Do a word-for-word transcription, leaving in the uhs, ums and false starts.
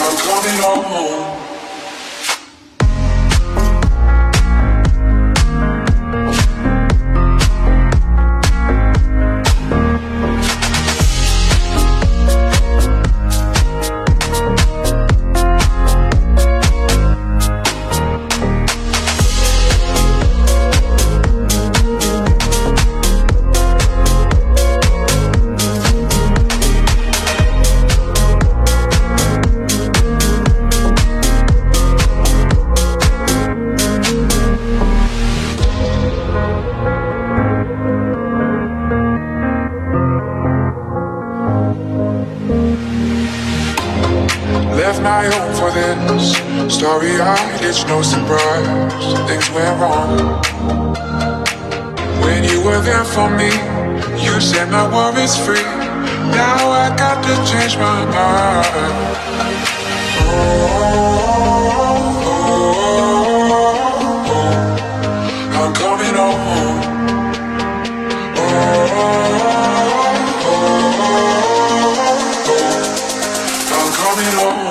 I'm coming home. Left my home for this, starry-eyed, it's no surprise. Things went wrong when you were there for me. You set my worries free. Now I got to change my mind. Oh, oh, oh, oh. I'm coming home. Oh, oh, oh, oh. I'm coming home.